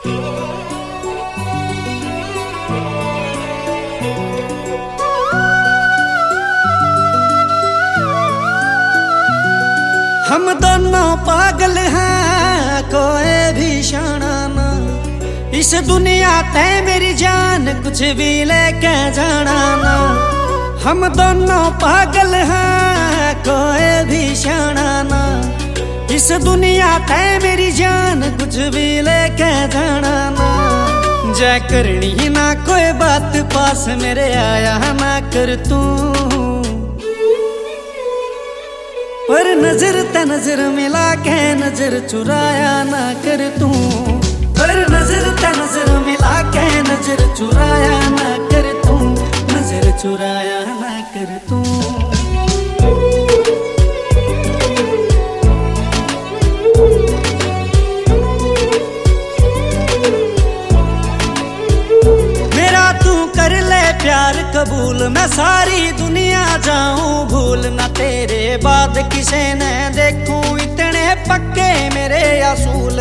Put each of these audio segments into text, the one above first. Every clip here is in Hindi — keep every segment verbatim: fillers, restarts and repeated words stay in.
हम दोनों पागल हैं, कोई भी शाना ना। इस दुनिया तय मेरी जान, कुछ भी लेके जाना ना। हम दोनों पागल हैं, कोई भी शाना ना। इस दुनिया तय मेरी जान, कुछ भी लेके जाना ना। जय करनी ना कोई बात, पास मेरे आया ना कर तू। पर नजर ते नजर मिला के नजर चुराया ना कर तू। पर नजर ते नजर मिला के नजर चुराया ना कर तू। नजर चुराया ना कर तू। मेरा तू कर ले प्यार कबूल, मैं सारी दुनिया जाऊं भूल। ना तेरे बाद किसे ने देखूं, इतने पक्के मेरे असूल।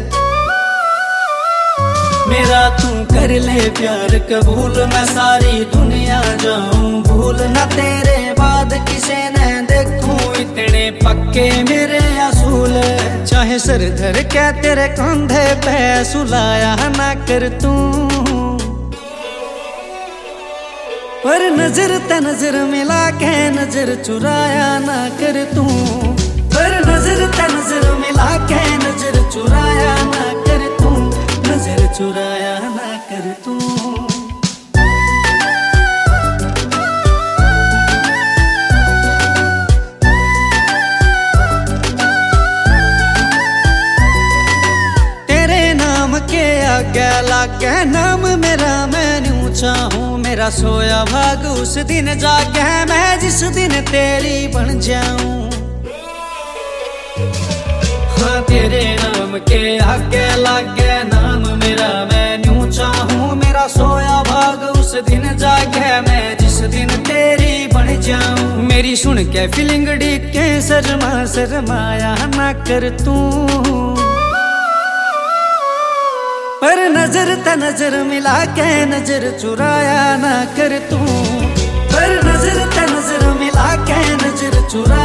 मेरा तू कर ले प्यार कबूल, मैं सारी दुनिया जाऊं भूल। ना तेरे बाद किसे ने देखूं, इतने पक्के मेरे असूल। चाहे सर धर के तेरे कंधे पे सुलाया ना कर तू। पर नजर ते नजर मिला के नजर चुराया ना कर तू। पर नजर ते नजर मिला के नजर चुराया ना कर तू। नजर चुराया ना कर तू। तेरे नाम के आगे लागे नाम मेरा, मैं न्यू चाहूं। मेरा सोया भाग उस दिन जागे, मैं जिस दिन तेरी बन जाऊं। हाँ तेरे नाम के आगे लागे नाम मेरा, मैं न्यू चाहूं। मेरा सोया भाग उस दिन जागे, मैं जिस दिन तेरी बन जाऊं। मेरी सुन के फीलिंग डिके शर्मा शर्माया ना कर तू। पर नजर ते नजर मिला के नजर चुराया ना कर तू। पर नजर ते नजर मिला के नजर चुराया